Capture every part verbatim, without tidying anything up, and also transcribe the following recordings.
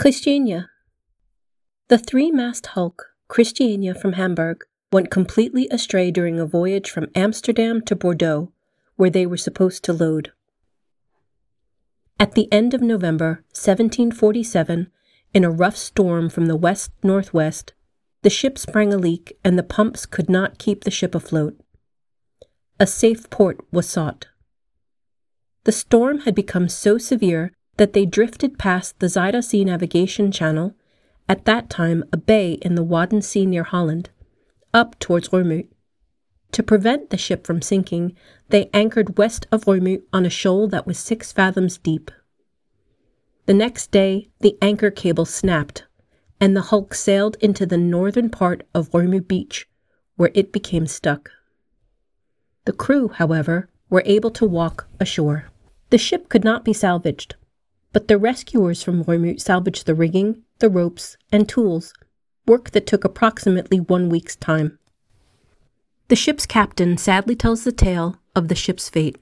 Christiania. The three-mast hulk, Christiania from Hamburg, went completely astray during a voyage from Amsterdam to Bordeaux, where they were supposed to load. At the end of November seventeen forty-seven, in a rough storm from the west-northwest, the ship sprang a leak and the pumps could not keep the ship afloat. A safe port was sought. The storm had become so severe that they drifted past the Zuyder Zee navigation channel, at that time a bay in the Wadden Sea near Holland, up towards Ormuz. To prevent the ship from sinking, they anchored west of Ormuz on a shoal that was six fathoms deep. The next day, the anchor cable snapped, and the hulk sailed into the northern part of Ormuz beach, where it became stuck. The crew, however, were able to walk ashore. The ship could not be salvaged, but the rescuers from Ormuz salvaged the rigging, the ropes, and tools, work that took approximately one week's time. The ship's captain sadly tells the tale of the ship's fate.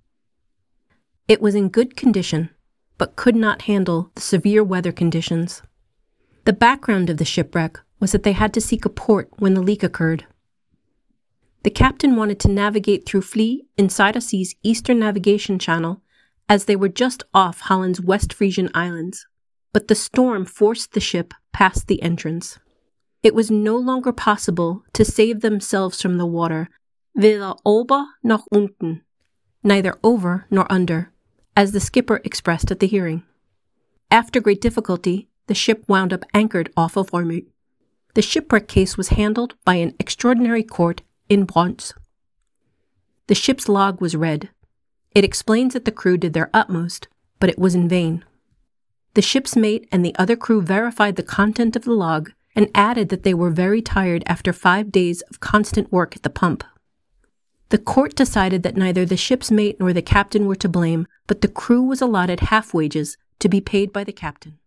It was in good condition, but could not handle the severe weather conditions. The background of the shipwreck was that they had to seek a port when the leak occurred. The captain wanted to navigate through Vlie in Zuyder Zee's eastern navigation channel, as they were just off Holland's West Frisian Islands, but the storm forced the ship past the entrance. It was no longer possible to save themselves from the water, weder ober noch unten, neither over nor under, as the skipper expressed at the hearing. After great difficulty, the ship wound up anchored off of Ormuz. The shipwreck case was handled by an extraordinary court in Bruns. The ship's log was read. It explains that the crew did their utmost, but it was in vain. The ship's mate and the other crew verified the content of the log and added that they were very tired after five days of constant work at the pump. The court decided that neither the ship's mate nor the captain were to blame, but the crew was allotted half wages to be paid by the captain.